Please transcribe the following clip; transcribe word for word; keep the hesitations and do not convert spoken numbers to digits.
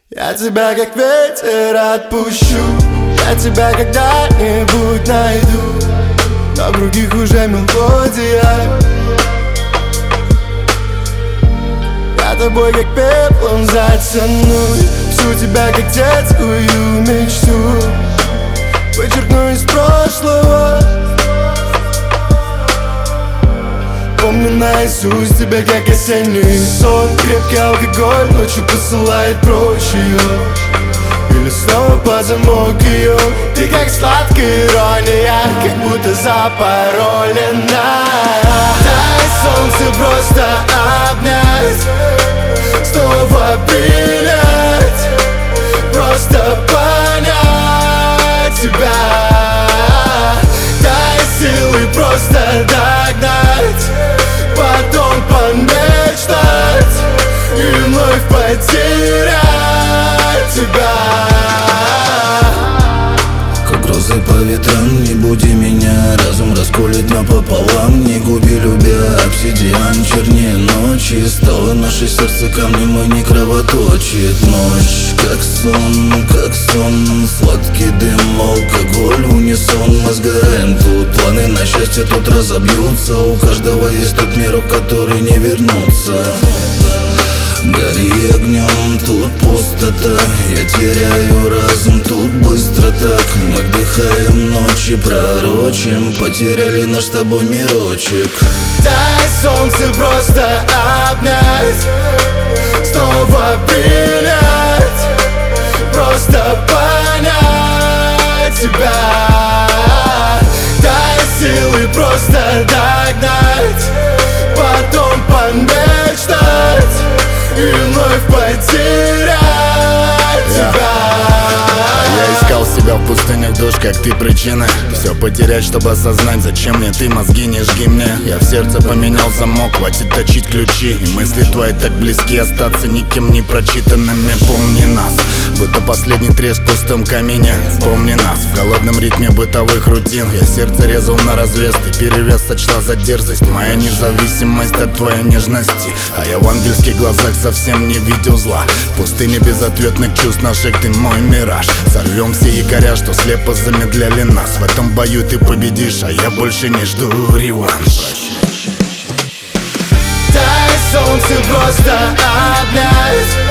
Я тебя как ветер отпущу, я тебя когда-нибудь найду, на других уже мелодия. Я тобой как пеплом затяну всю тебя как детскую мечту, вычеркну из прошлого. Помню наизусть тебя как осенний сон. Крепкий алкоголь ночью посылает прочь ее, или снова под замок ее. Ты как сладкая ирония, как будто запаролена. Дай солнце просто обнять, снова принять, просто понять тебя. Дай силы просто догнать, потом помечтать и вновь потерять тебя. Как розы по ветрам, не буди меня, разум расколет напополам. Не губи, любя, обсидиан чернее ночи. Стало наше сердце камнем и не кровоточит. Ночь, как сон, как сон, сладкий дым, алкоголь, унисон. Мы сгораем тут, планы на счастье тут разобьются. У каждого есть тот мир, в который не вернуться. Гори огнем, тут пустота, я теряю разум, тут быстро так. Мы вдыхаем ночи, пророчим, потеряли наш с тобой мирочек. Дай солнце просто обнять, снова принять, просто понять тебя. Дай силы просто догнать, потом помечтать и вновь потерять тебя. Я искал себя в пустынях душ, как ты причина. Все потерять, чтобы осознать, зачем мне ты, мозги не жги мне. Я в сердце поменял замок, хватит точить ключи. И мысли твои так близки, остаться никем не прочитанными. Помни нас, будто последний треск в пустом камине. Помни нас, в голодном ритме бытовых рутин. Я сердце резал на развес, ты перевес сочла за дерзость. Моя независимость от твоей нежности, а я в ангельских глазах совсем не видел зла. В пустыне безответных чувств наших ты мой мираж. Сорвем все якоря, что слепо замедляли нас. В этом бою ты победишь, а я больше не жду реванш. Дай солнце просто обнять,